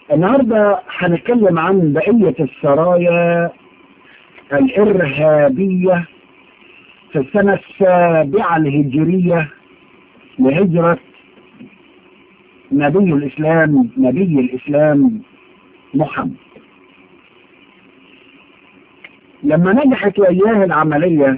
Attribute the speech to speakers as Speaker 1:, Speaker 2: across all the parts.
Speaker 1: النهاردة هنتكلم عن بقية السرايا الإرهابية في السنة 7 الهجرية لهجرة نبي الإسلام محمد. لما نجحت وإياه العملية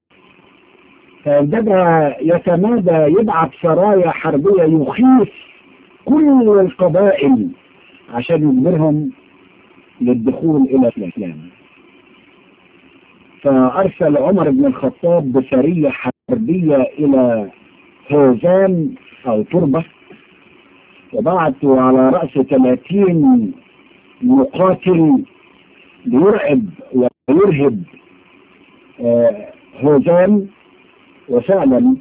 Speaker 1: فابتدى يتمادى يبعث سرايا حربية يخيف كل القبائل عشان يجبرهم للدخول إلى الإسلام. فأرسل عمر بن الخطاب بسرية حربية إلى هوزان أو تربة، وبعثوا على رأس 30 مقاتل ليرعب ويرهب هوزان. وفعلا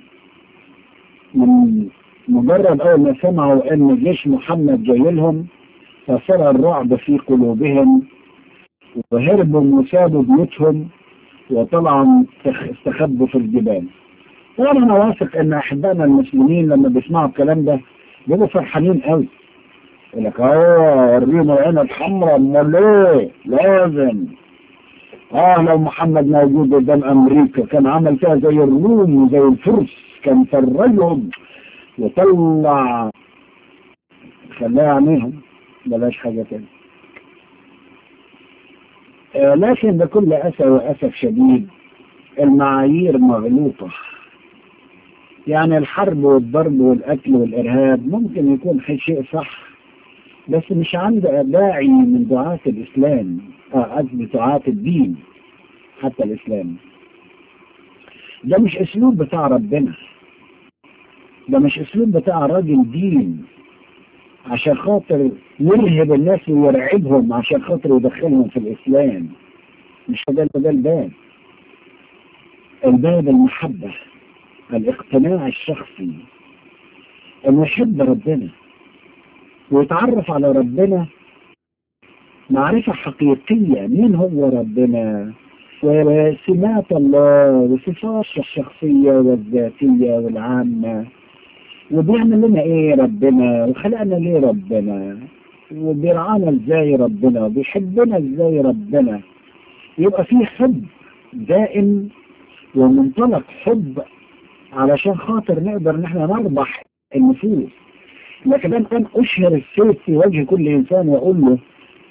Speaker 1: من مجرد أول ما سمعوا أن جيش محمد جاي لهم فصار الرعب في قلوبهم، وهربوا وسابوا بيوتهم وطلعوا استخبوا في الجبال. طبعا أنا واثق أن أحبائنا المسلمين لما بيسمعوا الكلام ده بيبقوا فرحانين قوي، يقول لك ورينا العين الحمراء، امال ايه؟ لازم لو محمد موجود قدام امريكا كان عمل فيها زي الروم وزي الفرس، كان فرجهم وطلع خلاها عينيهم، بلاش حاجه تاني. لكن بكل اسف واسف شديد المعايير مغلوطه. يعني الحرب والضرب والقتل والارهاب ممكن يكون شيء صح، بس مش عند داعي من دعاة الاسلام، دعاة الدين حتى الاسلام. ده مش اسلوب بتاع ربنا، ده مش اسلوب بتاع راجل دين عشان خاطر يرهب الناس ويرعبهم عشان خاطر يدخلهم في الاسلام. مش ده الباب المحبة، الاقتناع الشخصي، انه يحب ربنا ويتعرف على ربنا معرفة حقيقية. مين هو ربنا وسمات الله وصفاته الشخصية والذاتية والعامة، وبيعمل لنا ايه ربنا، وخلقنا ليه ربنا، وبيرعانا ازاي ربنا، وبيحبنا ازاي ربنا. يبقى في حب دائم ومنطلق حب علشان خاطر نقدر ان احنا نربح النفوس. لكن أنا أشهر السيف في وجه كل إنسان وأقول له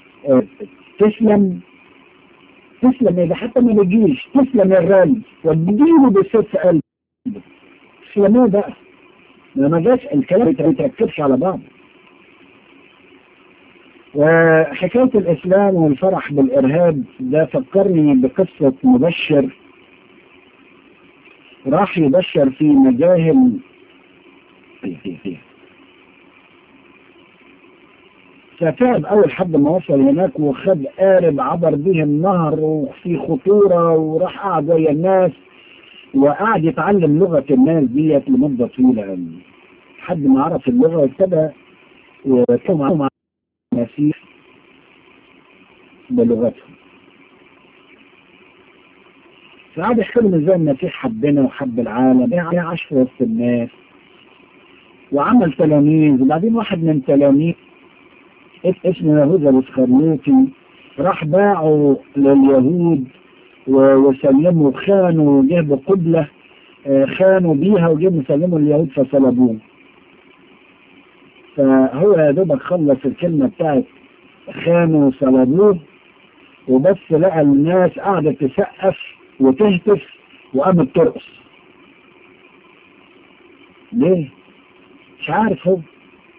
Speaker 1: تسلم إذا حتى ما بيجيش، تسلم يا الرجل، وتجيله بالسيف في قلبه. تسلم إيه بقى؟ ما جاش الكلام ما يتركبش على بعض. وحكاية الإسلام والفرح بالإرهاب ده فكرني بقصة مبشر راح يبشر في مجاهل فتعب أول حد ما وصل هناك وخد قارب عبر به النهر وفي خطورة، وراح قعد ويا الناس وقعد يتعلم لغة الناس ديت لمدة طويلة لحد ما عرف اللغة وابتدى يتكلم مع المسيح بلغتهم. فقعد يحكي لهم ازاي المسيح حبنا وحب العالم، يعني عاش في وسط الناس وعمل تلاميذ. وبعدين واحد من تلاميذ اسمه يهوذا الاسخريوطي راح باعوا لليهود وسلموا، خانوا، جابوا قبلة خانوا بيها وجابوا سلموا اليهود فصلبوه. فهو يا دوبك خلص الكلمة بتاعت خانوا وصلبوه وبس لقى الناس قاعدة تسقف وتهتف وقامت ترقص. ليه؟ مش عارف هو.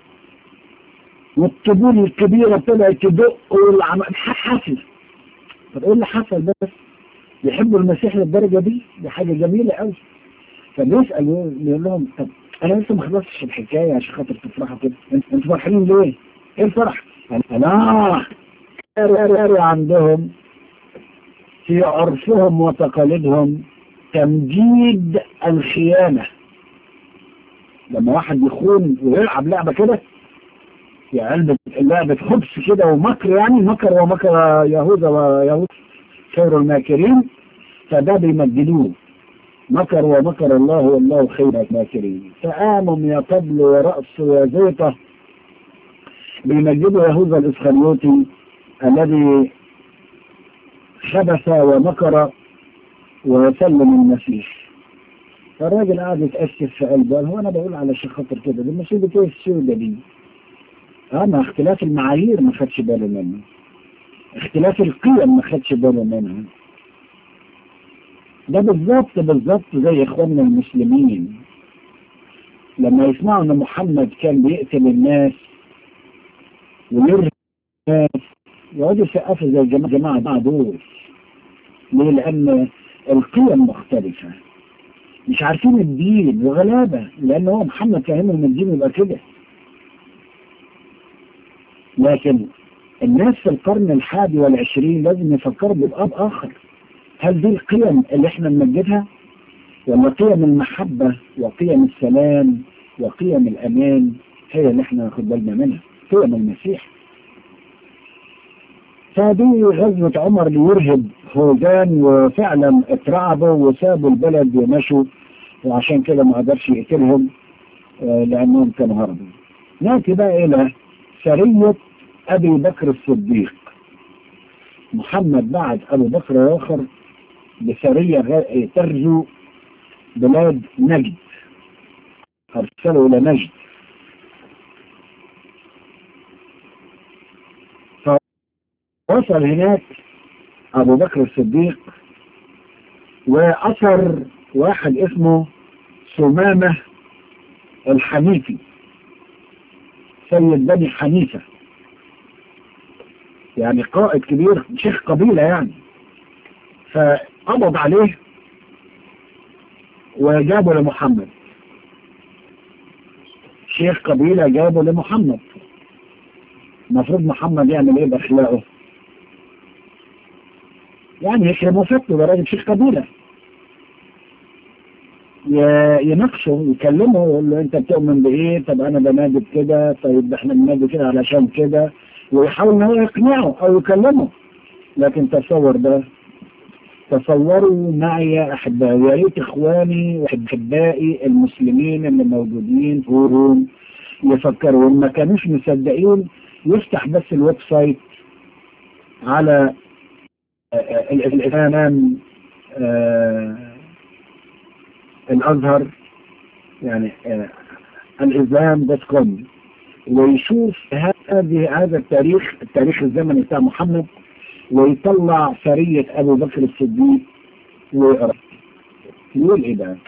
Speaker 1: والطبول الكبيرة طلعت تدق حصل. طب ايه اللي حصل بس؟ يحبوا المسيح للدرجة دي حاجة جميلة قوي. فبيسأل يقول لهم طب انا لسه ما خلصتش الحكاية عشان خاطر تفرحوا كده، انتوا فرحانين ليه؟ ايه الفرح؟ انا عندهم في عرفهم وتقاليدهم تمجيد الخيانة. لما واحد يخون ويلعب لعبة كده، يعني لعبة خبز كده ومكر، يعني مكر يهوذا ويهوذا خير الماكرين، فده بيمجدوه. مكر ومكر الله والله خير الماكرين. فقاموا يا طبل ورأس وزيطة بيمجدوا يهوذا الإسخريوطي الذي خبث ومكر وسلم المسيح. فالراجل قاعد يتأسف في قلبه، هو أنا بقول على شيء خطر كده، دي مصيبة إيه السودة دي؟ أما اختلاف المعايير ما خدش باله منه، اختلاف القيم ما خدش باله منها. ده بالظبط زي إخواننا المسلمين لما يسمعوا إن محمد كان بيقتل الناس ويرهب الناس يقعدوا يسقفوا زي الجماعة دول. ليه؟ لأن القيم مختلفة، مش عارفين الدين وغلابة، لأن هو محمد فاهمهم الدين يبقى كده. لكن الناس في القرن 21 لازم يفكروا بأب آخر. هل دي القيم اللي احنا نمجدها، ولا قيم المحبة وقيم السلام وقيم الأمان هي اللي احنا ناخد بالنا منها، قيم المسيح؟ فدي غزوة عمر ليرهب هوزان، وفعلا اترعبوا وسابوا البلد ومشوا، وعشان كده ما قدرش يقتلهم لأنهم كانوا هربوا. نأتي بقى إلى سرية أبي بكر الصديق. محمد بعد أبو بكر آخر بسرية ترجو بلاد نجد، أرسلوا إلى نجد. فوصل هناك أبو بكر الصديق وأثر واحد اسمه سمامة الحنيفي، سيد بني حنيفة، يعني قائد كبير، شيخ قبيلة يعني. فقبض عليه وجابه لمحمد، شيخ قبيلة جابه لمحمد. المفروض محمد يعمل ايه باخلاقه؟ يعني يكرمه فتله، ده راجل شيخ قبيلة، يناقشه يكلمه يقول له انت بتؤمن بايه؟ طب انا بنادي كده، طيب احنا بنادي كده علشان كده، ويحاول ان هو يقنعه او يكلمه. لكن تصور ده، تصوروا معي يا احبائي، يا ريت اخواني واحبائي المسلمين اللي موجودين في روم يفكروا، ما كانوش مصدقين يفتح بس الويب سايت على الإمام الأزهر، يعني الإسلام.com، ويشوف هذا التاريخ الزمني بتاع محمد، ويطلع سرية أبو بكر الصديق ويقرأ. يقول إيه بقى؟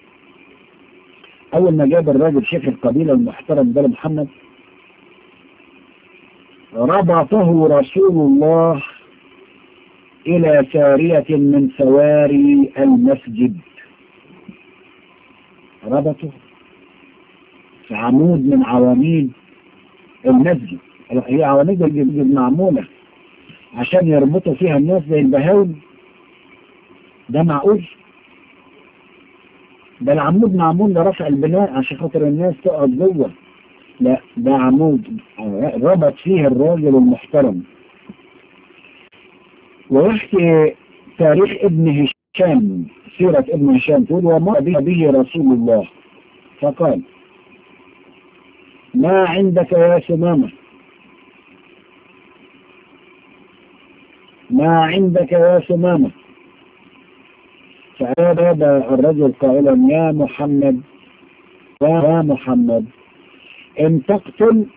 Speaker 1: أول ما جاب الراجل شيخ القبيلة المحترم ده لمحمد، ربطه رسول الله إلى سارية من سواري المسجد. ربطه في عمود من عواميد المسجد، هي عواميد المسجد معمولة عشان يربطوا فيها الناس زي البهاوي؟ ده معقول؟ ده العمود معمول لرفع البناء عشان خاطر الناس تقعد جوه. لا، ده عمود ربط فيه الراجل المحترم. ويحكي تاريخ ابن هشام، سيرة ابن هشام، تقول ومر به رسول الله فقال ما عندك يا سمامة، ما عندك يا سمامة؟ فأجاب الرجل قائلا يا محمد، يا محمد، إن تقتل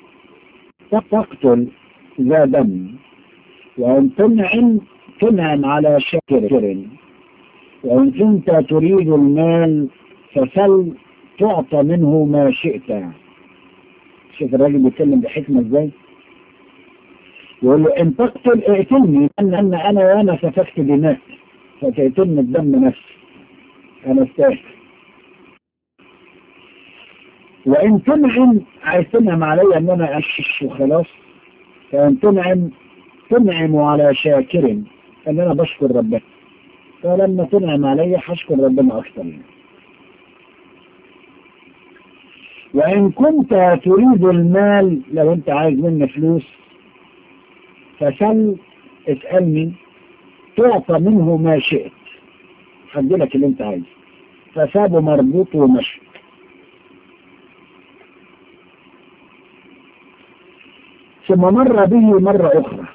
Speaker 1: ذا دم، وإن تنعم على شاكر، وإن كنت تريد المال فسل تعطى منه ما شئت. شوف الراجل بيتكلم بحكمة ازاي. يقول له ان تقتل اقتلني، لان انا سفكت دماء، فتقتلني الدم نفسي، انا استاهل. وان تنعم، عايز تنعم علي ان انا اشش وخلاص، فان تنعم على شاكر، ان انا بشكر ربنا، فلما تنعم علي هشكر ربنا اكثر. وإن كنت تريد المال، لو أنت عايز مني فلوس فسل، اسألني تعطى منه ما شئت، هديلك اللي أنت عايزه. فسابه مربوط ومشي. ثم مر به مرة أخرى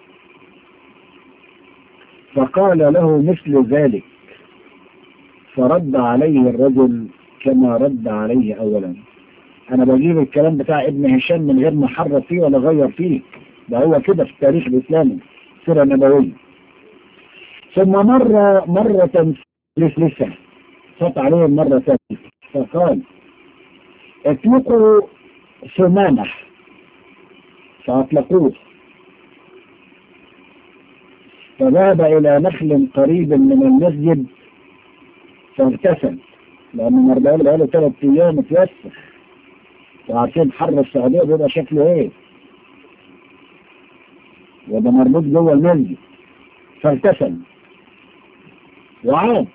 Speaker 1: فقال له مثل ذلك، فرد عليه الرجل كما رد عليه أولا. أنا بجيب الكلام بتاع ابن هشام من غير ما حرف فيه ولا غير فيه، ده هو كده في التاريخ الإسلامي، سيرة نبوية. ثم مرة ثالثة، فات عليهم مرة ثالثة فقال اطلقوا ثمانة، فأطلقوه. فذهب إلى نخل قريب من المسجد فاغتسل، لأنه مرضى له 3 أيام اتوسخ، وعارفين حر السعودية بيبقى شكله إيه، وده مربوط جوه المسجد. فاغتسل وعاد،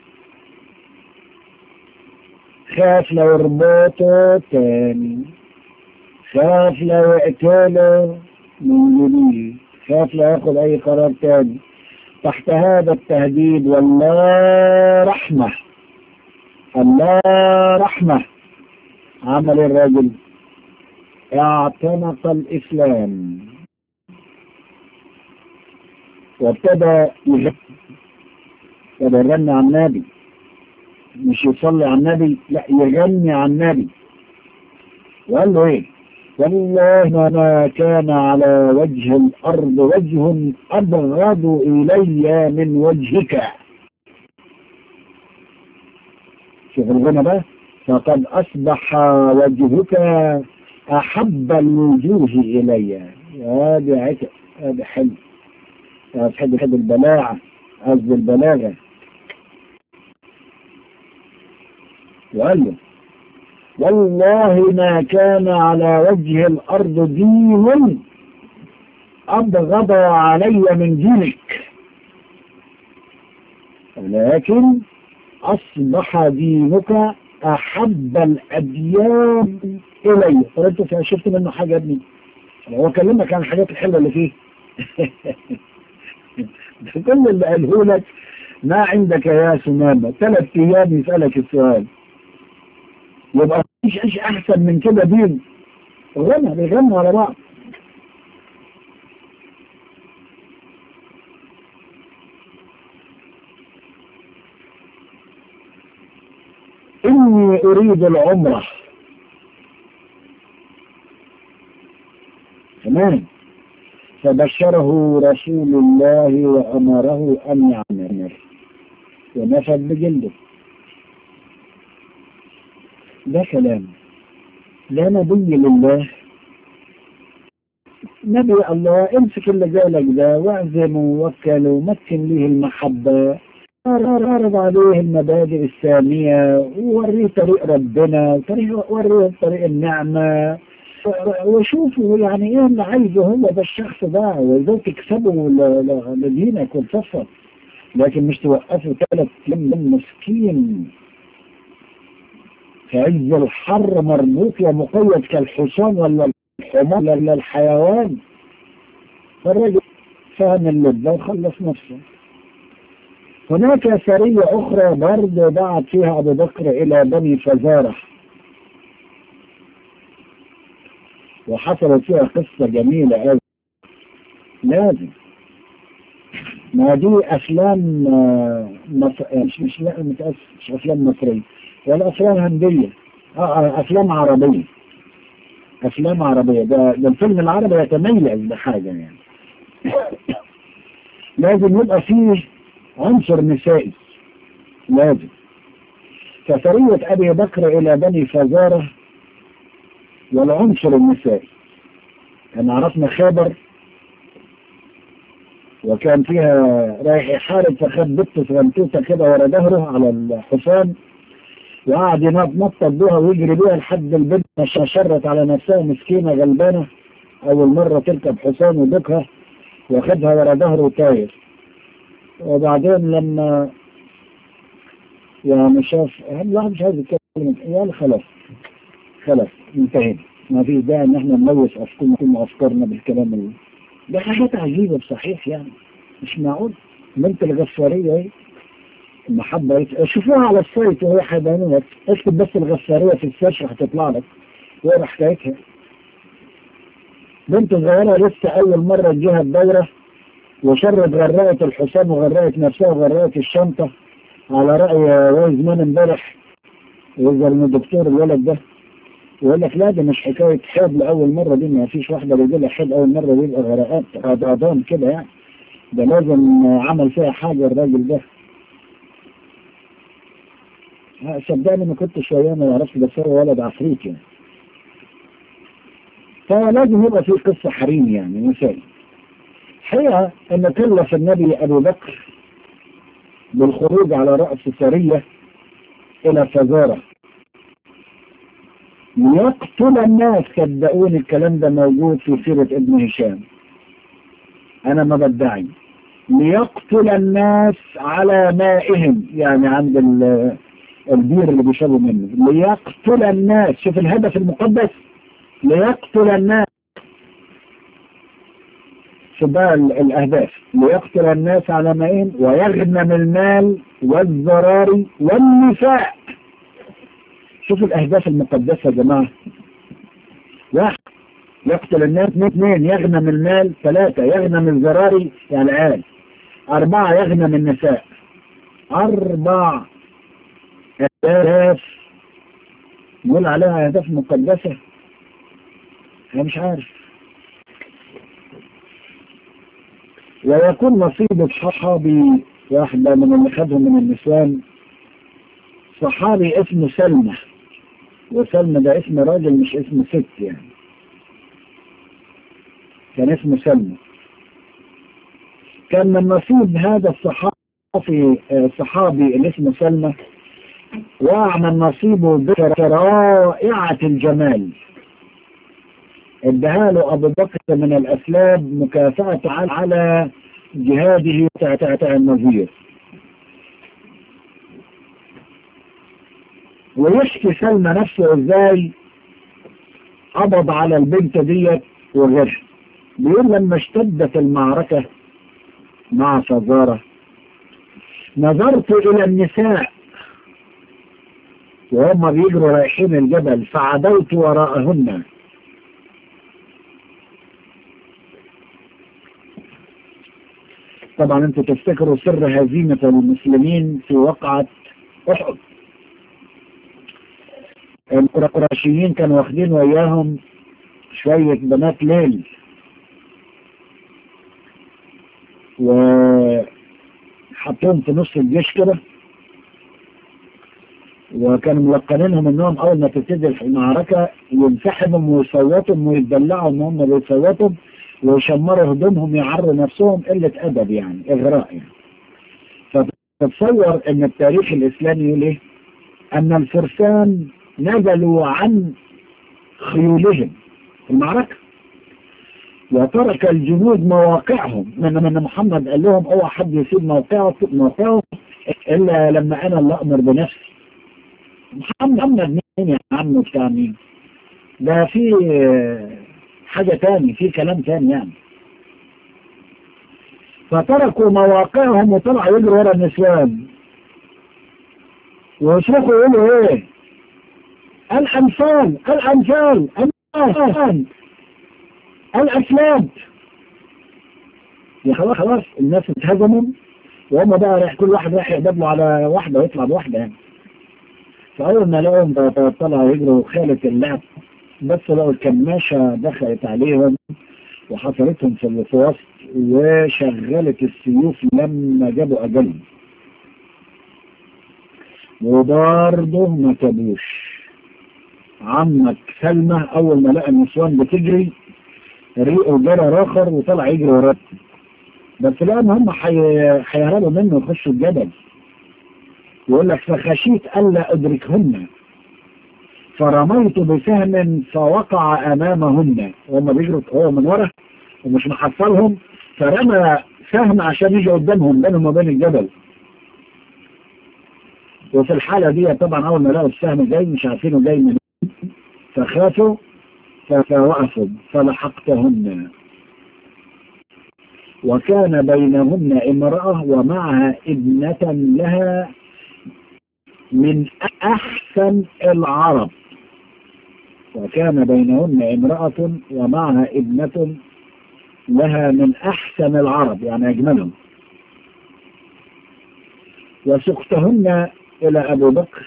Speaker 1: خاف لو يربطه تاني، خاف لو يقتله من جديد، خاف لو ياخد أي قرار تاني تحت هذا التهديد. والله رحمة، الله رحمة، عمل الرجل اعتنق الإسلام وابتدى يغني عن النبي، مش يصلي على النبي، لا يغني عن النبي. وقال له ايه؟ والله ما كان على وجه الأرض وجه أبغض إلي من وجهك. شوف الغنى ده، فقد أصبح وجهك أحب الوجوه إلي. هذا عتق، هذا حلو، تحب البلاعة، قصد البلاغة. وقال له والله ما كان على وجه الأرض دين أبغض علي من دينك، ولكن أصبح دينك أحب الأديان إلي. فأنت شفت منه حاجة يا ابني؟ هو كلمك عن الحاجات الحلوة اللي فيه. كل اللي قاله لك ما عندك يا سمامة، 3 أيام يسألك السؤال، يبقى مفيش أحسن من كده دين. غنى بيغنوا على بعض. إني أريد العمرة، تمام. فبشره رسول الله وأمره أن يعمل، ونفذ بجلده. ده كلام لا نبي لله، نبي الله. امسك اللي جالك ده واعزمه ووكله ومكن ليه المحبة، عرض عليه المبادئ السامية، ووريه طريق ربنا، وريه طريق النعمة، وشوفوا يعني ايه اللي عايزه هو ده الشخص ده، وازاي تكسبه لدينك والصفة. لكن مش توقفوا 3 أيام مسكين في عز الحر مربوط ومقيد كالحصان ولا الحمار ولا الحيوان. فالرجل فهم اللبة وخلص نفسه. هناك سرية أخرى برضه بعت فيها أبو بكر إلى بني فزارة، وحصلت فيها قصة جميلة أوي. لازم، ما دي أفلام مش أفلام مصرية ولا أفلام هندية، أفلام عربية، أفلام عربية. ده الفيلم العربي يتميز بحاجة يعني. لازم يبقى فيه عنصر نسائي، لازم. فسرية أبي بكر إلى بني فزارة والعنصر النسائي. أنا عرفنا خبر، وكان فيها رايح يحارب، فخد بنت صغنطوطة كده ورا ظهره على الحصان، وقعد ينطط بيها ويجري بيها لحد البنت ما شرت على نفسها، مسكينة غلبانة، أول مرة تركب حصان وبكها، واخدها ورا ظهره وطاير. وبعدين لما يعني شاف الواحد مش عايز يتكلم، يعني خلاص انتهينا، ما فيش داعي ان احنا نلوث افكارنا بالكلام ده حاجات عجيبة بصحيح يعني، مش معقول. بنت الغفارية ايه المحبة، شوفوها على السايت وهي حيبانية، اكتب بس الغفارية في السيرش هتطلع لك واقرا حكايتها. بنت صغيرة لسه أول مرة تجيها الدورة، وشرت غرقت الحسام وغرقت نفسها وغرقت الشنطة، على رأي وايز مان امبارح يظهر من الدكتور الولد ده يقول لك لا، ده مش حكاية حيض لأول مرة، دي ما فيش واحدة بيجي لها حيض أول مرة دي يبقى غرقات غضاضان كده يعني، ده لازم عمل فيها حاجة الراجل ده. صدقني ما كنتش وياه، ما يعرفش، بس هو ولد عفريت يعني. فلازم يبقى في قصة حريم يعني مثال. حقيقة ان كلف النبي ابو بكر بالخروج على رأس سرية الى فزارة ليقتل الناس. صدقوني الكلام ده موجود في سيرة ابن هشام، انا ما بدعي. ليقتل الناس على مائهم، يعني عند البير اللي بيشربوا منه. ليقتل الناس، شوف الهدف المقدس، ليقتل الناس. شوف بقى الاهداف، ليقتل الناس على مائهم ويغنم المال والذراري والنساء. شوف الاهداف المقدسة يا جماعة. واحد، يقتل الناس. اثنين، يغنم المال. ثلاثة، يغنم الذراري يعني العيال. أربعة، يغنم النساء. 4 أهداف نقول عليها أهداف مقدسة. أنا مش عارف. ويكون نصيب صحابي واحدة من اللي خدهم من النسوان، صحابي اسمه سلمى، وسلمى ده اسم راجل مش اسم ست يعني، كان اسمه سلمى. كان من نصيب هذا الصحابي اللي اسمه سلمى، وأعمل نصيبه برائعة الجمال، ادها له أبو بكر من الأسلاب مكافأة على جهاده تاع النظير. ويشكي سلمى نفسه ازاي قبض على البنت ديت وغيرها. بيقول لما اشتدت المعركة مع فزارة نظرت إلى النساء وهم بيجروا رايحين الجبل فعدوت وراءهن. طبعا انتوا تفتكروا سر هزيمة المسلمين في وقعة أحد. القرشيين كانوا واخدين وياهم شوية بنات ليل، وحطوهم في نص الجيش كده، وكانوا ملقنينهم انهم اول ما تبتدي المعركة ينسحبهم ويصوتوا ويتدلعوا ان هم بيصوتوا ويشمروا هدومهم يعروا نفسهم، قلة ادب يعني، اغراء يعني. فتتصور ان التاريخ الاسلامي يقول ايه؟ ان الفرسان نزلوا عن خيولهم في المعركة وترك الجنود مواقعهم، من محمد قال لهم اوعى حد يسيب موقعه الا لما انا اللي امر بنفسي. محمد مين يا عم بتاع مين؟ ده في حاجة تاني، في كلام تاني يعني. فتركوا مواقعهم وطلعوا يجروا ورا النسوان ويصرخوا يقولوا ايه؟ الأنفال الأنفال الأنفال الأسلاب. يا خلاص الناس اتهزموا وهم بقى كل واحد رايح يقدم له على واحدة ويطلع بواحدة يعني. فأول ما لقوا طلعوا يجروا خالة اللعب، بس لقوا الكماشة دخلت عليهم وحصلتهم في الوسط وشغلت السيوف لما جابوا أجلهم، وبرضه ما تبوش. عمك سلمى أول ما لقى النسوان بتجري ريقه جرى راخر وطلع يجري وراه، بس لأن هم هيهربوا منه ويخشوا الجبل. يقول لك فخشيت ألا أدركهن فرميت بسهم فوقع أمامهن، وهم بيجروا هو من ورا ومش محصلهم، فرمى سهم عشان يجي قدامهم بينهم وبين الجبل. وفي الحالة دي طبعا أول ما لقوا السهم جاي مش عارفينه جاي من فخافوا فوقفوا فلحقتهن، وكان بينهن امرأة ومعها ابنة لها من أحسن العرب، وكان بينهن امرأة ومعها ابنة لها من أحسن العرب يعني أجملهم، وسقتهن إلى أبو بكر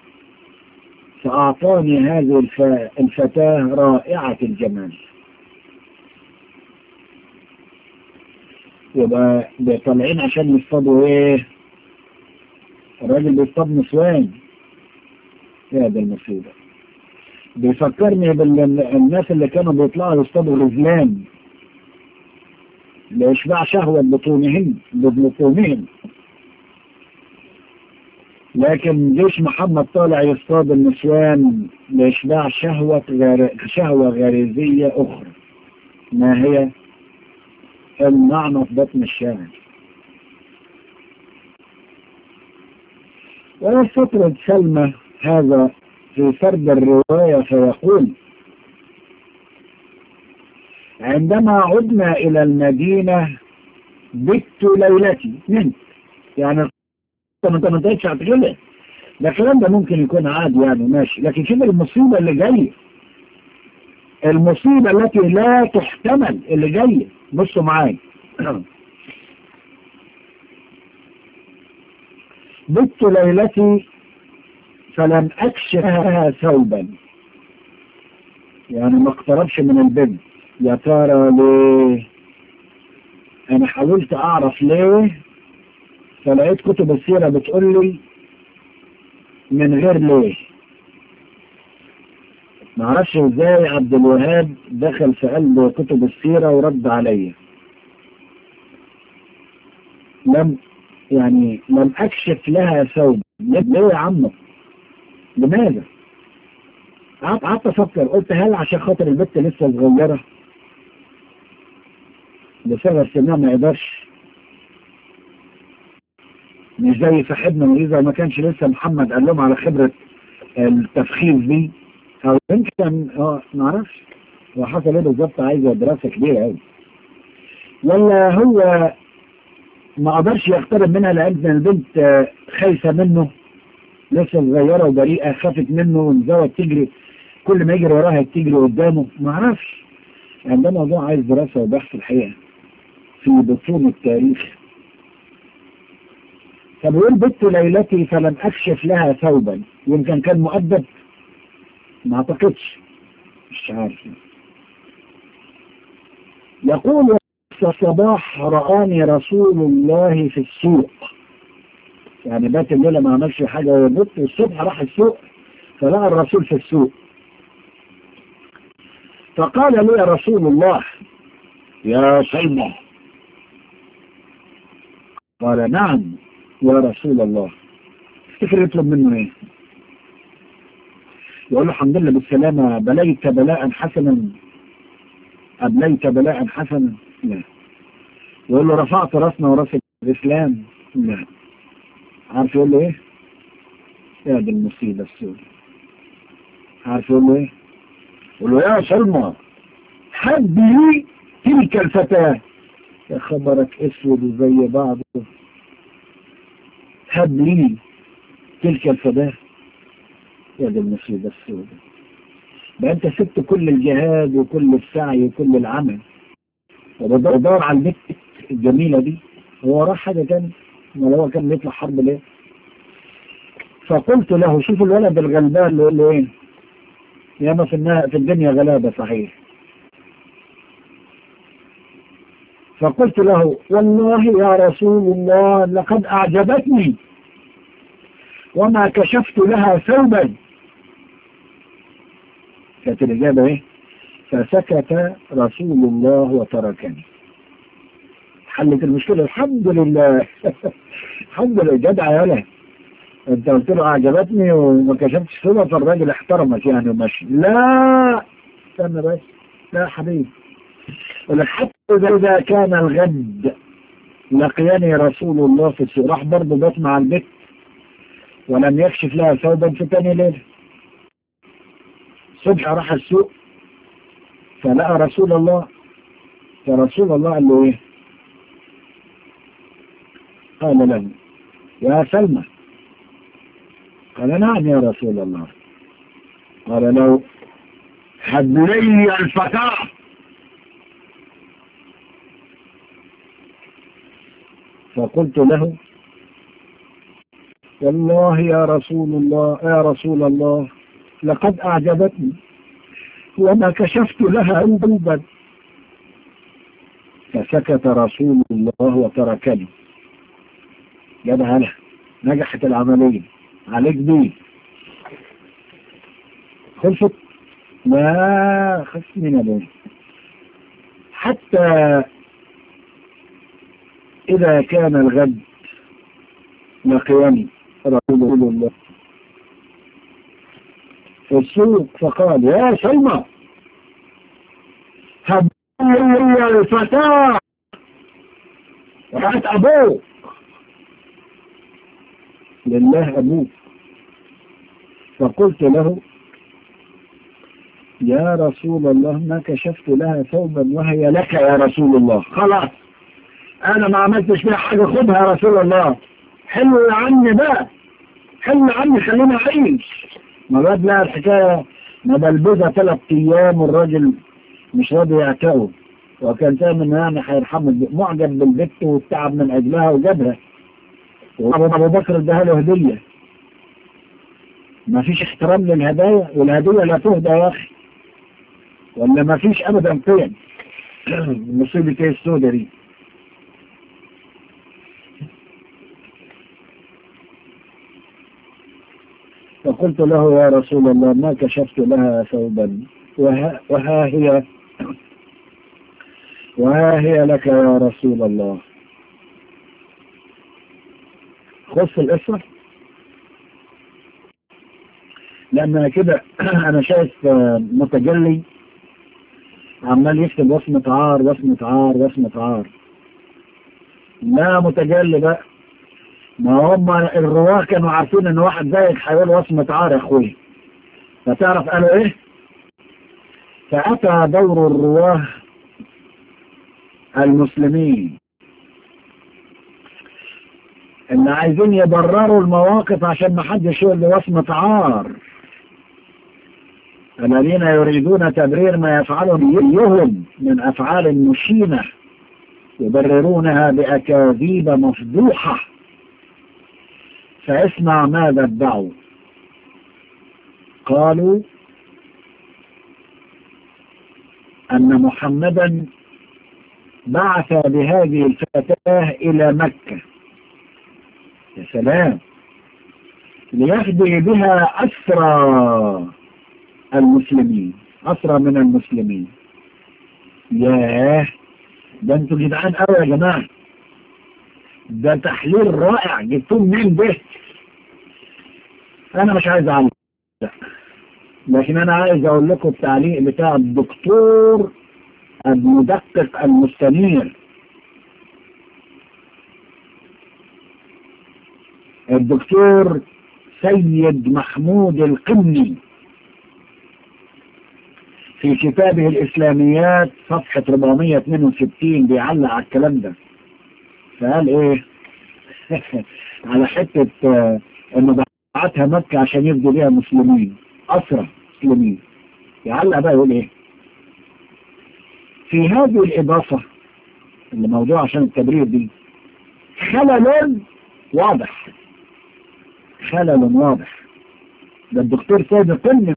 Speaker 1: فأعطاني هذه الفتاة رائعة الجمال. يبقى طالعين عشان يصطادوا ايه؟ الراجل بيصطاد نسوان. يا ده المصيبة. بيفكرني بالناس اللي كانوا بيطلعوا يصطادوا رجلان لإشباع شهوة بطونهم، لكن جيش محمد طالع يصطاد النسوان لإشباع شهوة غريزية أخرى. ما هي؟ المعنى في بطن الشاعر. ويستطرد سلمى هذا في سرد الرواية فيقول: عندما عدنا إلى المدينة بت ليلتي نمت. يعني انت ما انتهتش هتغلق، ده الكلام ده ممكن يكون عادي يعني ماشي، لكن شوف المصيبة اللي جاية، المصيبة التي لا تحتمل اللي جاية. بصوا معايا. بت ليلتي فلم أكشفها ثوبا، يعني ما اقتربش من البنت. يا ترى ليه؟ أنا حاولت أعرف ليه، فلقيت كتب السيرة بتقول لي من غير ليه. ما اعرفش ازاي عبد الوهاب دخل في قلب كتب السيرة ورد عليا. لم أكشف لها ثوب. ليه يا عم؟ لماذا؟ قعدت أفكر، قلت هل عشان خاطر البت لسه صغيرة بسبب سنها ما يقدرش، مش زي صاحبنا وإذا ما كانش لسه محمد قال لهم على خبرة التفخيم دي، أو يمكن ما اعرفش هو حصل ايه بالظبط، عايزة دراسة كبيرة قوي، ولا هو ما قدرش يقترب منها لأن البنت خايفة منه، لسه صغيرة وبريئة، خافت منه وانزوت تجري، كل ما يجري وراها تجري قدامه، ما اعرفش. يعني ده موضوع عايز دراسة وبحث الحقيقة في بطون التاريخ. فبيقول بت ليلتي فلم أكشف لها ثوبا، يمكن كان مؤدب، ما اعتقدش، مش عارف. يقول الصباح رآني رسول الله في السوق، يعني بات الليلة ما عملش حاجة ويبط، الصبح راح السوق فلقى الرسول في السوق، فقال لي رسول الله: يا سلمى. قال: نعم يا رسول الله. تفتكر يطلب منه ايه؟ يقول له: الحمد لله بالسلامة، بليت بلاء حسنا، أبليت بلاء حسنا؟ لا. يقول له: رفعت راسنا وراس الإسلام؟ لا. عارف يقول له ايه؟ يا دي المصيبة السوداء. عارف يقول له ايه؟ يقول له: يا سلمى حب لي تلك الفتاة. يا خبرك اسود زي بعضه، هب لي تلك الفتاة. يا دي المصيبة السوداء. بقى انت سبت كل الجهاد وكل السعي وكل العمل وبدور على البنت الجميلة دي، هو راح حاجة تانية؟ ما هو كان بيطلع حرب ليه؟ فقلت له: شوف الولد الغلبان اللي يقول له ايه؟ ياما في الدنيا غلابة صحيح. فقلت له: والله يا رسول الله لقد أعجبتني وما كشفت لها ثوبا. كانت الإجابة ايه؟ فسكت رسول الله وتركني. حلت المشكلة الحمد لله. الحمد لله. جدع يا ولد، انت قلت له أعجبتني وما كشفتش ثوبها، فالراجل احترمك يعني وماشي. لا استنى بس، لا حبيبي، حتى إذا كان الغد لقياني رسول الله في السوق، راح برضه بات مع البيت ولم يكشف لها ثوبا في تاني ليلة. صبح راح السوق فلقى رسول الله، فرسول الله قال له ايه؟ قال له: يا سلمى. قال: نعم يا رسول الله. قال له: هب لي الفتاة. فقلت له والله يا رسول الله لقد أعجبتني وما كشفت لها أبدا. فسكت رسول الله وتركني. جابها لها، نجحت العملية، عليك بيه، خلصت. لا خف من أبوه. حتى إذا كان الغد لقيني رسول الله في السوق فقال يا سلمى هب لي الفتاة وهات أبوك. لله أبوك. فقلت له يا رسول الله ما كشفت لها ثوبا وهي لك يا رسول الله. خلاص أنا ما عملتش فيها حاجة، خدها يا رسول الله، حلو عني بقى، حلو عني، خلينا أعيش. ما بعد لها الحكاية مبلبزة 3 أيام والراجل مش راضي يعتقه، وكان فاهم يعني هيرحمه، معجب بالبت والتعب من أجلها وجابها. وأبو بكر اداها له هدية. ما فيش احترام للهدايا، والهدية لا تهدى يا أخي، ولا ما فيش أبدا قيم. مصيبة ايه السودة دي. فقلت له يا رسول الله ما كشفت لها ثوبا وها هي لك يا رسول الله. خص القصة لأن كده أنا شايف متجلي عمال يكتب وصمة عار وصمة عار وصمة عار. لا متجلي بقى، ما هم الرواه كانوا عارفين ان واحد زيك هيقول وصمة عار يا اخوي. فتعرف قالوا ايه؟ فأتى دور الرواه المسلمين ان عايزين يبرروا المواقف عشان ما حدش يقول لي وصمة عار. الذين يريدون تبرير ما يفعله نبيهم من أفعال مشينة يبررونها بأكاذيب مفضوحة. فاسمع ماذا ادعوا. قالوا أن محمدا بعث بهذه الفتاة إلى مكة، يا سلام، ليخدي بها أسرى المسلمين، أسرى من المسلمين. ياه، ده انتوا جدعان قوي يا جماعة، ده تحليل رائع جبتوه منين ده؟ انا مش عايز اعلق، لكن انا عايز اقول لكم التعليق بتاع الدكتور المدقق المستنير، الدكتور سيد محمود القني، في كتابه الإسلاميات صفحة 462 بيعلق على الكلام ده. فقال ايه؟ على حتة انه بعتها مكة عشان يفدوا بيها مسلمين، أسرى مسلمين. يعلق بقى يقول ايه؟ في هذه الإضافة اللي موضوع عشان التبرير دي خلل واضح، خلل واضح. ده الدكتور سيد القني.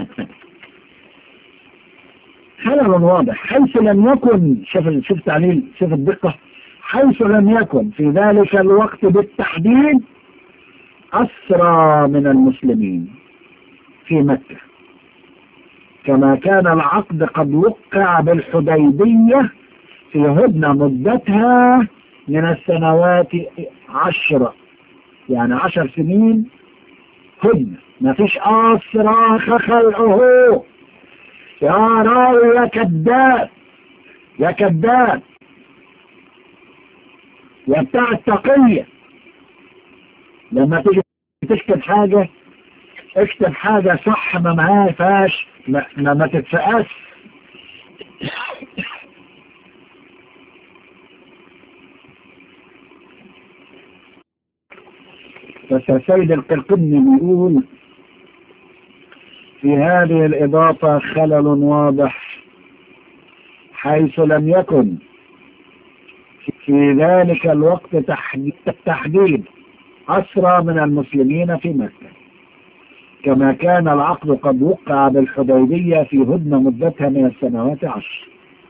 Speaker 1: خلل واضح حيث لم يكن، شوف تعليل، شوف الدقة، حيث لم يكن في ذلك الوقت بالتحديد أسرى من المسلمين في مكة، كما كان العقد قد وقع بالحديبية في هدنة مدتها من السنوات 10، يعني 10 سنين هدنة، ما فيش أسرى خلقه. يا راوي يا كذاب، يا كذاب يا بتاع التقية، لما تيجي تكتب حاجة اكتب حاجة صح، ما معاه فاش، ما تتفقاش. بس السيد القرقبني بيقول في هذه الإضافة خلل واضح، حيث لم يكن في ذلك الوقت تحديد أسرى من المسلمين في مكة، كما كان العقد قد وقع بالحديبية في هدنة مدتها من السنوات 10.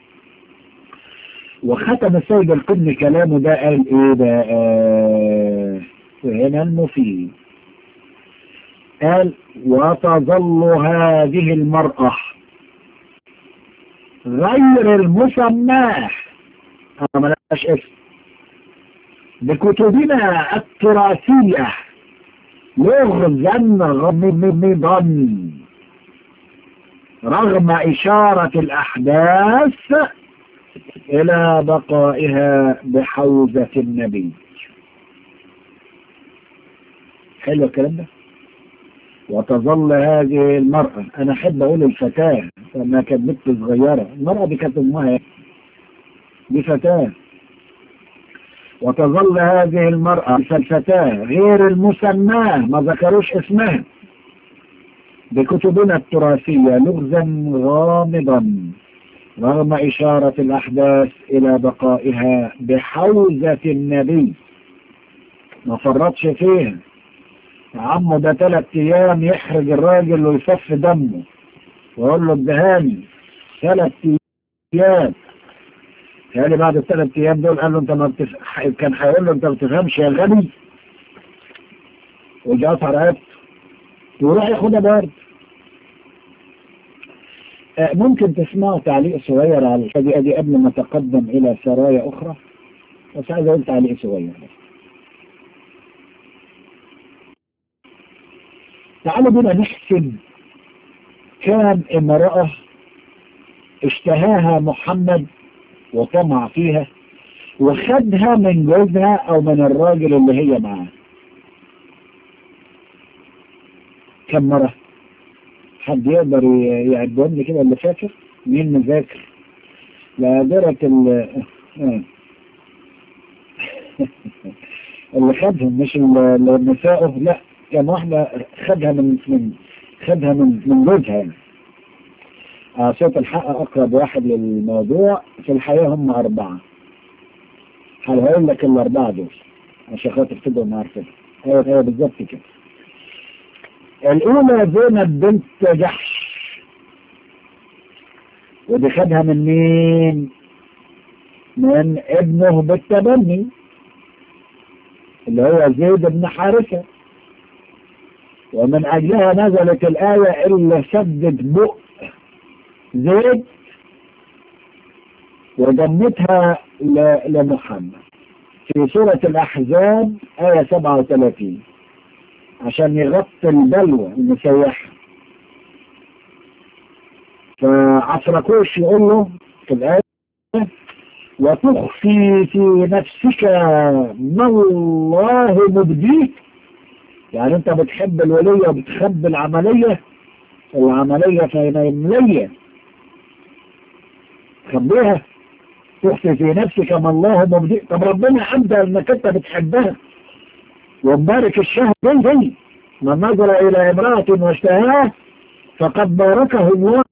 Speaker 1: وختم السيد القطني كلامه ده قال ايه بقى؟ وهنا المفيد قال: وتظل هذه المرأة غير المسماة ملاش اسم بكتبنا التراثية لغزا غامضا رغم إشارة الأحداث إلى بقائها بحوزة النبي. حلو الكلام ده. وتظل هذه المرأة، أنا أحب أقول الفتاة لأنها كانت بنت صغيرة، المرأة دي كانت أمها، دي فتاة. وتظل هذه المرأة الفتاة غير المسماة، ما ذكروش اسمها، بكتبنا التراثية لغزا غامضا رغم إشارة الأحداث إلى بقائها بحوزة النبي. ما فرطش فيها. عمه ده 3 أيام يحرج الراجل ويصف دمه ويقول له ادهاني 3 أيام. يعني بعد ال3 أيام دول قال له انت ما كان هيقول له انت ما بتفهمش يا غبي، وجاءت رقبته ويروح ياخدها برضه. ممكن تسمعوا تعليق صغير على الحاجة دي قبل ما نتقدم إلى سرايا أخرى، بس عايز أقول تعليق صغير. تعالوا بنا نحسب كام امرأة اشتهاها محمد وطمع فيها وخدها من جوزها أو من الراجل اللي هي معاه. كم مرة؟ حد يقدر يعدهم لي كده اللي فاكر؟ مين مذاكر؟ لادرة اللي خدهم، مش اللي نسائه، لا كان واحدة خدها من جوزها يعني. صوت الحق أقرب واحد للموضوع في الحياة هم 4. هقول لك ال4 دول عشان خاطر تبقوا معرفين. هي بالظبط كده. الأولى زينب بنت جحش، ودي خدها من مين؟ من ابنه بالتبني اللي هو زيد بن حارثة، ومن أجلها نزلت الآية اللي سدد بؤ زيد وضمتها لمحمد في سورة الأحزاب آية 37 عشان يغطي البلوى المسيحة. فعفركوش يقول له في الآية: وتخفي في نفسك ما الله مبديه. يعني انت بتحب الولية وبتخبي العملية فيملية خبيها. تخفي في نفسك ما الله مبديه. طب ربنا أبدأ انك انت بتحبها ومبارك الشهر دي من نظر الى امرأة واشتهاها فقد باركه الله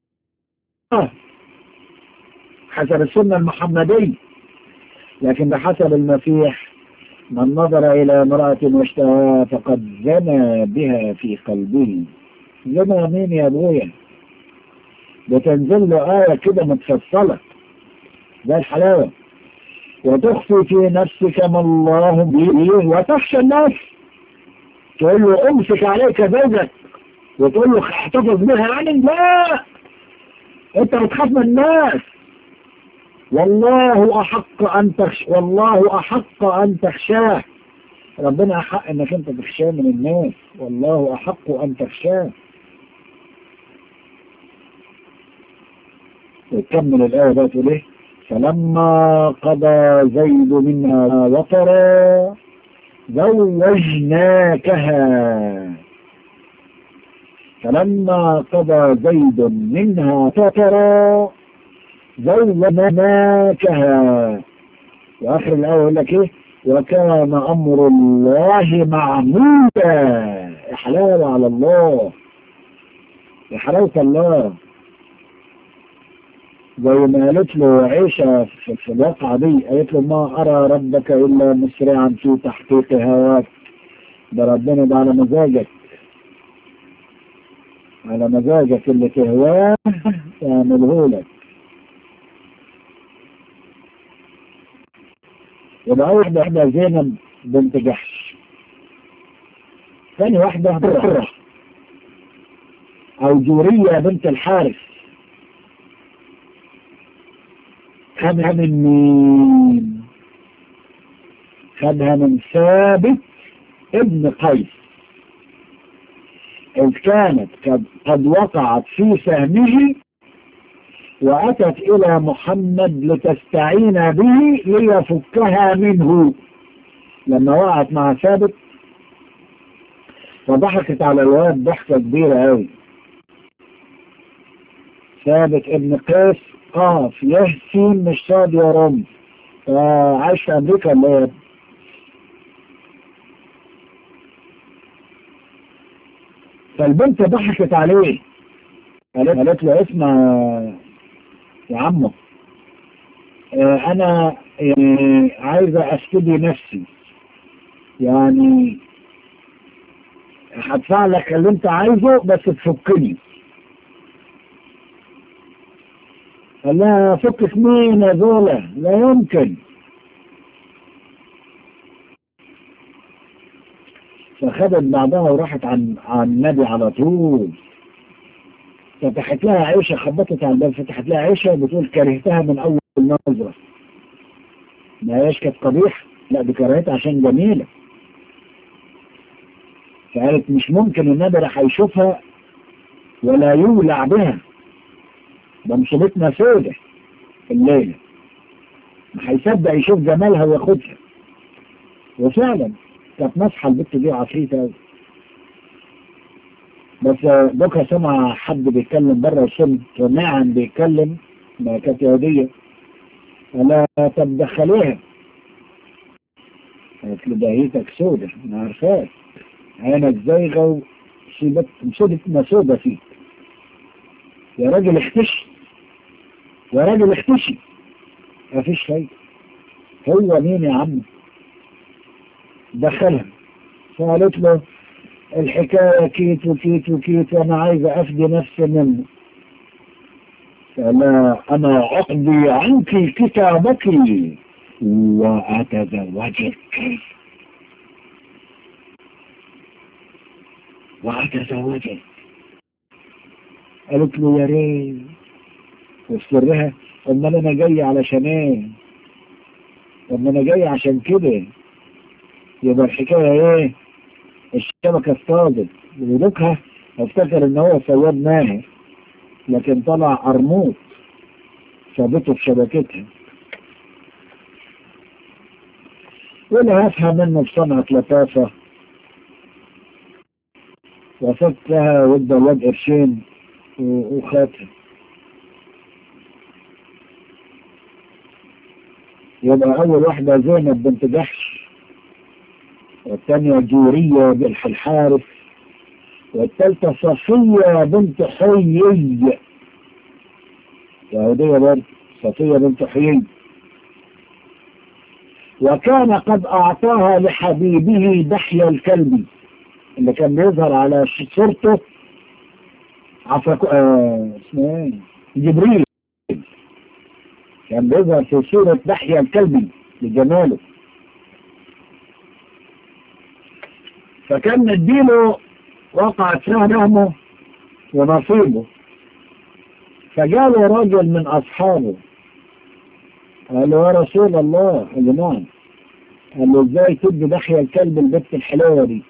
Speaker 1: حسب السنة المحمدية. لكن بحسب المسيح من نظر الى امرأة واشتهاها فقد زنى بها في قلبه. زنى مين يا ابويا؟ بتنزل له آية كده متفصلة ده الحلاوة. وتخفي في نفسك ما الله به وتخشى الناس. تقول له امسك عليك زوجك وتقول له احتفظ بها، يعني لا، انت بتخاف من الناس. والله احق ان تخشاه. ربنا احق انك انت تخشاه من الناس، والله احق ان تخشاه. وتكمل الآية بقى تقول ايه؟ فلما قضى زيد منها وطرا زوجناكها. فلما قضى زيد منها وطرا زوجناكها. وآخر الآية يقول لك ايه؟ وكان أمر الله معمولا. حلال على الله. يا حلاوة الله، زي ما قالت له عيشة في الواقعة دي، قالت له ما أرى ربك إلا مسرعا في تحقيق هواك. ده ربنا ده على مزاجك، على مزاجك اللي تهواه يعمله لك. يبقى أول واحدة زينب بنت جحش، ثاني واحدة برة أو جورية بنت الحارث. خدها من مين؟ خدها من ثابت ابن قيس، إذ كانت قد وقعت في سهمه وأتت إلى محمد لتستعين به ليفكها منه. لما وقعت مع ثابت فضحكت على الواد ضحكة كبيرة أوي. ثابت ابن قيس قاف يهسين مش صاد يا رم، عايش في أمريكا ولا إيه؟ فالبنت ضحكت عليه، قالت له اسمع يا عمو، أنا عايزة أستدي نفسي، يعني هدفع لك اللي أنت عايزه بس تفكني. قال لها فكك مين يا زولة؟ لا يمكن. فخدت بعضها وراحت عن النبي على طول. فتحت لها عيشة، خبطت على الباب، فتحت لها عيشة بتقول كرهتها من أول نظرة. ما هيش كانت قبيح، لا دي كرهتها عشان جميلة. فقالت مش ممكن النبي راح يشوفها ولا يولع بها، ده مصيبتنا سودة الليلة، ما هيصدق يشوف جمالها وياخدها. وفعلا كانت نصحى البت دي عفريتة. بس بكرة سمع حد بيتكلم بره السن ونعم بيتكلم، ما كانت يهودية، أنا طب دخلوها. قالت له دهيتك سودة، أنا عارفاك، عينك زيغة ومصيبتنا سودة فيك. يا راجل اختشي، يا راجل اختشي، مفيش شيء. هو مين يا عم؟ دخلها. فقالت له الحكاية كيت وكيت وكيت وأنا عايزة أفدي نفسي منه. فلا أنا أقضي عنك كتابك وأتزوجك، وأتزوجك. قالت له يا ريت. وسرها أمال أنا جاي علشان إيه؟ أمال أنا جاي عشان كده. يبقى الحكاية إيه؟ الشبكة اصطادت. ودوكها افتكر إن هو صياد ماهر، لكن طلع قرموط ثابته في شبكتها. ولا هفهم منه بصنعة لطافة. وصلت لها وادى الواد قرشين وخاتها. يبقى أول واحدة زينب بنت جحش، والثانية جورية بنت الحارث، والثالثة صفية بنت حيي، يهودية برضه، صفية بنت حيي. وكان قد أعطاها لحبيبه دحية الكلبي اللي كان بيظهر على صورته اسمه ايه؟ جبريل، كان بيظهر في صورة دحية الكلبي لجماله. فكان مديله وقعت فيها نهمه ونصيبه. فجاله راجل من أصحابه قال له يا رسول الله، قال له نعم. قال له ازاي تدي دحية الكلب البت الحلوة دي؟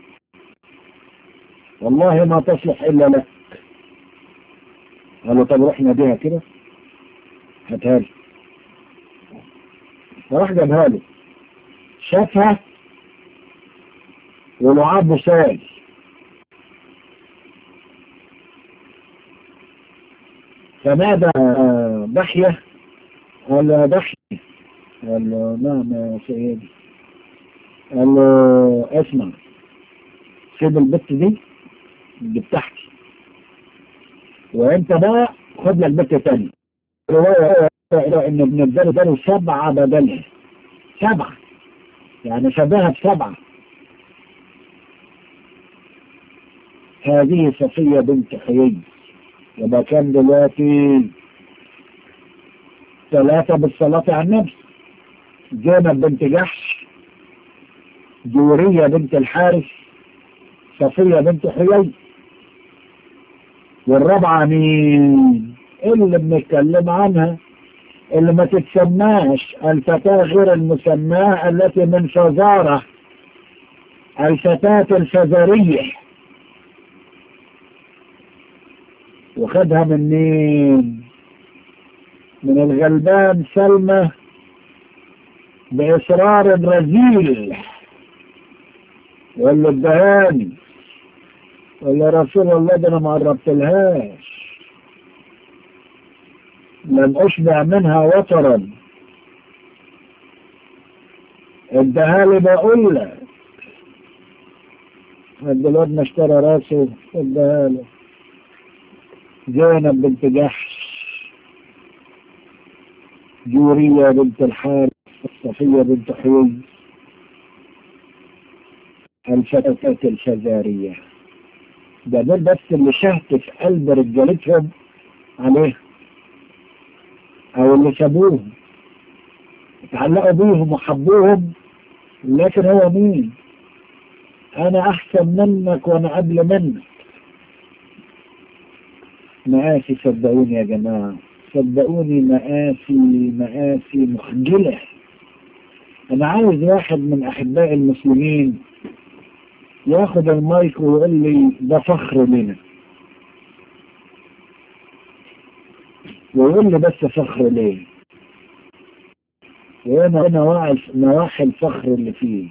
Speaker 1: والله ما تصلح إلا لك. قال له طب روح ناديها كده هاتها لي. فراح جابها له، شافها ولعاب سال. فنادى دحية، قال له دحية. قال له نعم يا سيدي. قال له اسمع، سيب البت دي بتاعتي، وانت بقى خد لك بنت تاني. رواية ان ابن الدار داروا 7 بدلها، 7 يعني شبهها ب7. هذه صفية بنت حيي، يبقى كان دلوقتي 3 بالصلاة على النبي. زينب بنت جحش، جورية بنت الحارث، صفية بنت حيي. والرابعة مين اللي بنتكلم عنها؟ اللي ما تتسماش الفتاة غير المسماة التي من فزارة، الفتاة الفزارية. وخدها من مين؟ من الغلبان سلمى بإصرار الرذيل. وقال له الدهاني، قال له رسول الله ده انا ما قربتلهاش، لم اشبع منها وطرا، ادها لي بقول لك. الواد ما اشترى راسه ادها له. زينب بنت جحش، جورية بنت الحارث، صفية بنت حيي، الفتاة الفزارية. ده دول بس اللي شهت في قلب رجالتهم عليه، او اللي سابوهم اتعلقوا بيهم وحبوهم. لكن هو مين؟ انا احسن منك وانا قبل منك. مآسي صدقوني يا جماعة، صدقوني مآسي مخجلة. انا عاوز واحد من احباء المسلمين ياخد المايك ويقول لي ده فخر لنا، ويقول لي بس فخر ليه، وانا نواحي الفخر اللي فيه.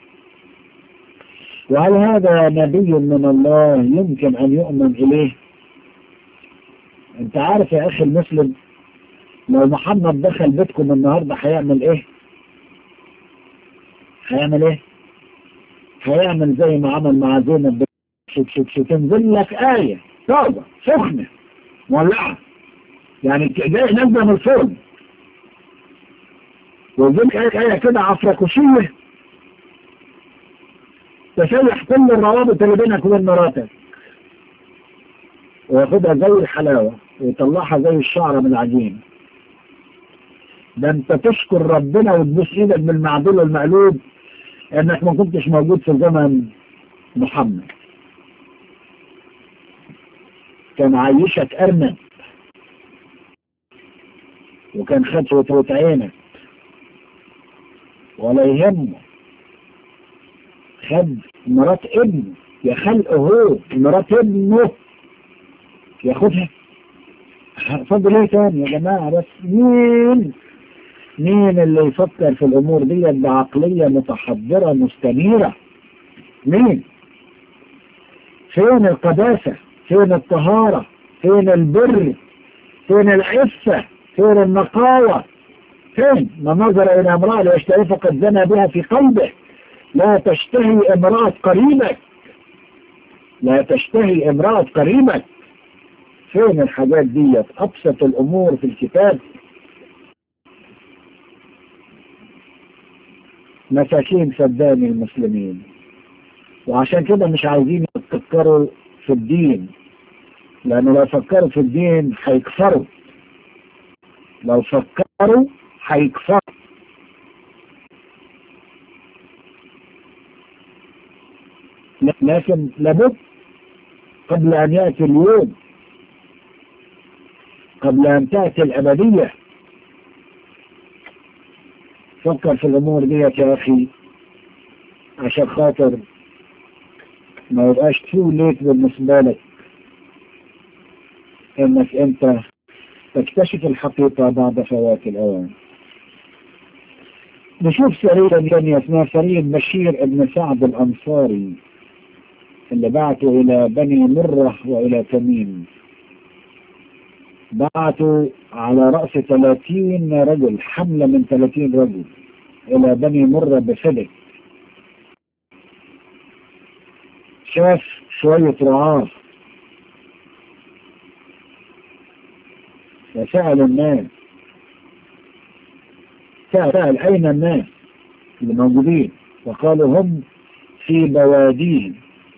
Speaker 1: وهل هذا نبي من الله يمكن ان يؤمن اليه؟ انت عارف يا اخي المسلم، لو محمد دخل بيتكم النهارده هيعمل ايه؟ هيعمل زي ما عمل مع زينب، تنزل لك آية طازة سخنة مولعة، يعني زي نازلة من الفرن، ويجيب آية كده عفركوشية تشيح كل الروابط اللي بينك وبين مراتك، وياخدها زي الحلاوة ويطلعها زي الشعرة من العجين. ده انت تشكر ربنا وتبوس ايدك بالمعدول والمقلوب انك ما كنتش موجود في زمن محمد. كان عايشك ارنب، وكان خد فتوة عينك ولا يهمه، خد مرات ابنه، يا خلقه هو مرات ابنه ياخدها. فضل ايه تاني يا جماعة؟ بس مين اللي يفكر في الامور دي بعقلية متحضرة مستنيرة؟ مين؟ فين القداسة؟ فين الطهارة؟ فين البر؟ فين العفة؟ فين النقاوة؟ فين؟ من نظر الى امرأة ليشتهي فقد زنى بها في قلبه. لا تشتهي امرأة قريبك، لا تشتهي امرأة قريبك. فين الحاجات دي؟ ابسط الامور في الكتاب. مساكين صدقني المسلمين، وعشان كده مش عايزين يفكروا في الدين، لأنه لو فكروا في الدين هيكفروا، لو فكروا هيكفروا. لكن لابد قبل أن يأتي اليوم، قبل أن تأتي الأبدية، فكر في الأمور دي يا أخي، عشان خاطر ما يبقاش تو ليت بالنسبة لك انك انت تكتشف الحقيقة بعد فوات الاوان. نشوف سرية ثانية اسمها سرية بشير ابن سعد الانصاري اللي بعته الى بني مرة والى تميم. بعته على رأس 30 رجل، حملة من 30 رجل الى بني مرة بفدك. شاف شوية رعاة وسأل الناس، سأل أين الناس اللي موجودين؟ وقالوا هم في بواديهم.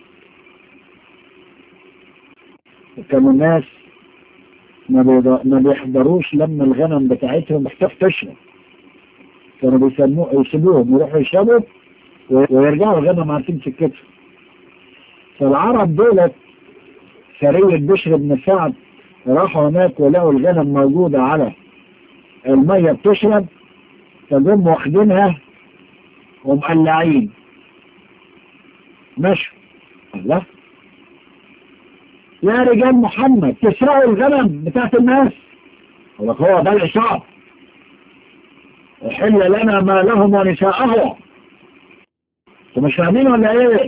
Speaker 1: وكانوا الناس ما بيحضروش لما الغنم بتاعتهم محتاج تشرب، كانوا يسيبوهم يروحوا يشربوا ويرجعوا الغنم عارفين سكتهم. فالعرب دولت سرية بشر بن سعد راحوا هناك ولقوا الغنم موجودة على المية بتشرب، فجم واخدينها ومقلعين مشوا. الله، يا رجال محمد تسرقوا الغنم بتاعت الناس؟ هو ده العصاب، حل لنا ما لهم ونساءهم. انتوا مش فاهمين ولا ايه؟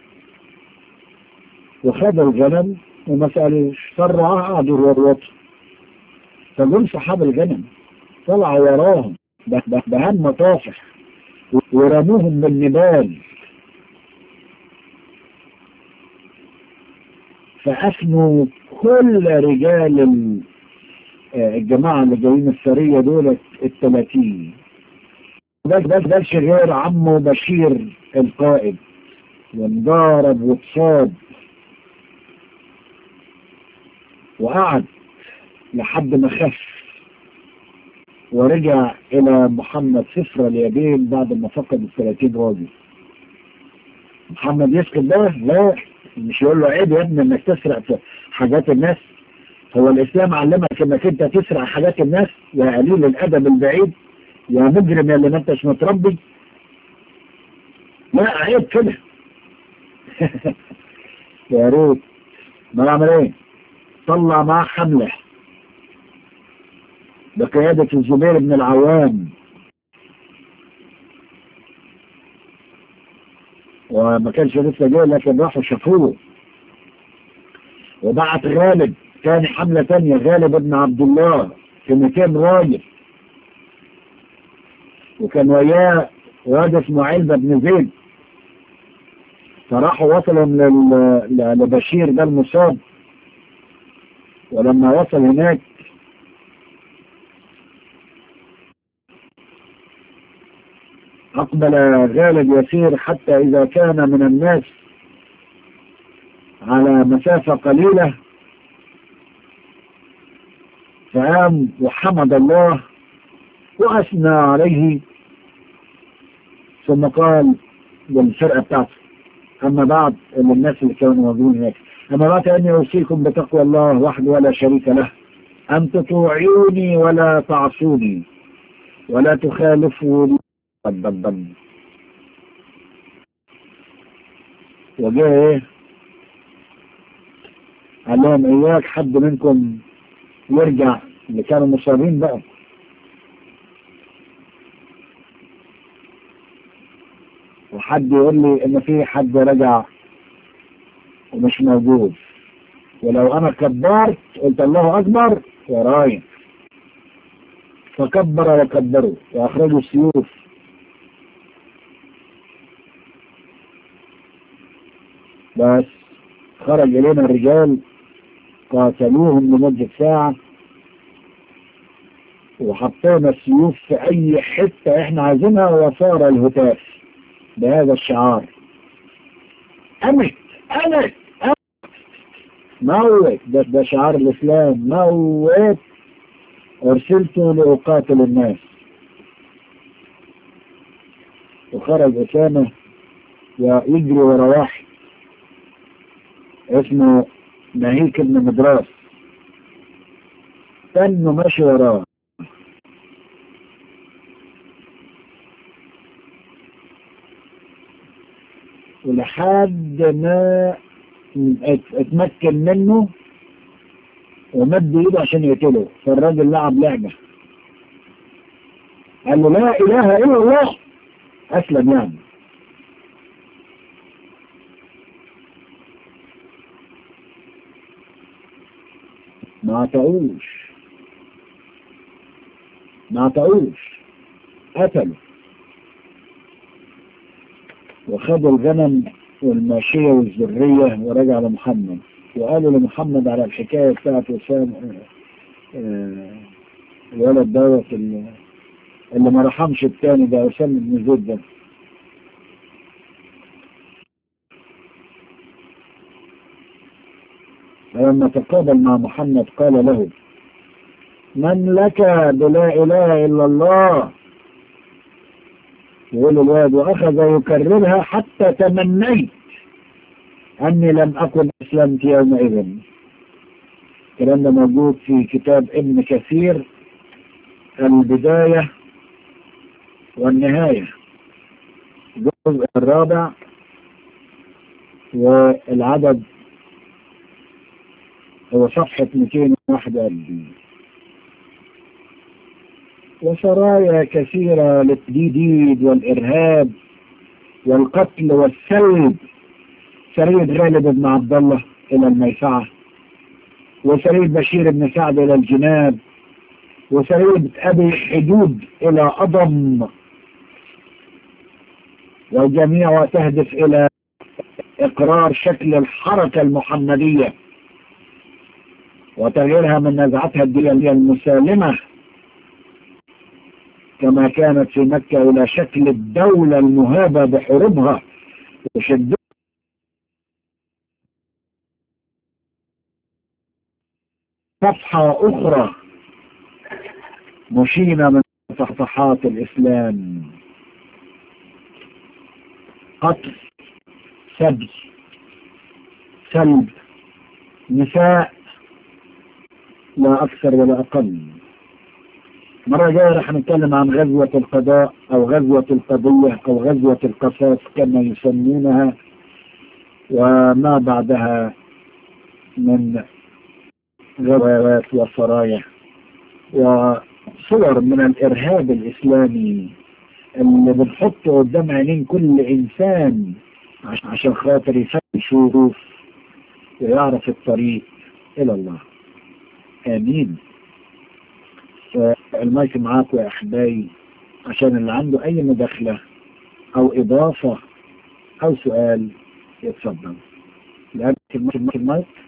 Speaker 1: وخدوا الغنم وما سألوش، سرعوا قعدوا يورطوا. فجم صحاب الغنم طلعوا وراهم بهم طافح ورموهم بالنبال، فأفنوا كل رجال الجماعة اللي جايين السرية دولت 30. ده غير عمه بشير القائد، وانضرب واتصاب وقعد لحد ما خف ورجع إلى محمد صفر اليدين بعد ما فقد 30 راجل. محمد يسكت ده؟ لا، مش يقول له عيب يا ابني انك تسرق حاجات الناس؟ هو الاسلام علمك انك انت تسرق حاجات الناس؟ يا قليل الادب البعيد، يا مجرم يا اللي ما انتش متربي. لا عيب كده. يا ريت. ما نعمل ايه؟ طلع معاه حمله بقياده الزبير بن العوام، وما كانش لسه جاي لكن راحوا شافوه، وبعت غالب تاني حملة تانية، غالب ابن عبد الله في 200 راجل، وكان وياه واد اسمه علبة بن زيد. فراحوا وصلوا لبشير ده المصاب، ولما وصل هناك أقبل غالب يسير حتى إذا كان من الناس على مسافة قليلة فقام وحمد الله وأثنى عليه، ثم قال للفرقة بتاعته: أما بعد، الناس اللي كانوا موجودين هناك، أما بعد أني أوصيكم بتقوى الله وحده ولا شريك له، أن تطيعوني ولا تعصوني ولا تخالفوا. وجاء إيه؟ قال لهم: إياك حد منكم يرجع، اللي كانوا مصابين بقى، وحد يقول لي إن في حد رجع ومش موجود، ولو أنا كبرت قلت الله أكبر ورايا، فكبر وكبروا وأخرجوا السيوف. بس خرج إلينا الرجال قاتلوهم لمدة ساعة، وحطينا السيوف في أي حتة إحنا عايزينها، وصار الهتاف بهذا الشعار: أمت أمت أمت، موت. ده شعار الإسلام: موت، أرسلت لأقاتل الناس. وخرج أسامة يجري ورا واحد اسمه ناهيك بن مدراس، كانه ماشي وراه، ولحد ما اتمكن منه ومد ايده عشان يقتله. فالراجل لعب لعبة، قال له: لا اله الا الله، اسلم يعني. ما عطاوش، قتلوا وخدوا الغنم والماشية والذرية ورجع لمحمد. وقالوا لمحمد على الحكاية بتاعت الولد دوت اللي ما رحمش التاني ده، أسامة بن زيد ده. فلما تقابل مع محمد قال له: من لك بلا إله إلا الله؟ يقول الواد: وأخذ يكررها حتى تمنيت أني لم أكن أسلمت يومئذ. الكلام ده موجود في كتاب ابن كثير البداية والنهاية، الجزء الرابع والعدد هو صفحة 241. وسرايا كثيرة للتهديد والإرهاب والقتل والسلب، سرية غالب بن عبد الله إلى الميسعة، وسرية بشير بن سعد إلى الجناب، وسرية أبي حدود إلى أضم، وجميعها تهدف إلى إقرار شكل الحركة المحمدية وتغييرها من نزعتها الدينية المسالمة كما كانت في مكة إلى شكل الدولة المهابة بحروبها وشدتها صفحة أخرى مشينة من صفحات الإسلام: قتل، سبي، سلب، نساء، لا أكثر ولا أقل. مرة جاية رح نتكلم عن غزوة القضاء أو غزوة القضية أو غزوة القصاص كما يسمونها، وما بعدها من غزوات وسرايا وصور من الإرهاب الإسلامي اللي بنحطه قدام عينين كل إنسان عشان خاطر يشوف ويعرف الطريق إلى الله. آمين. المايك معاكم يا أحبائي، عشان اللي عنده أي مداخلة أو إضافة أو سؤال يتفضل. المايك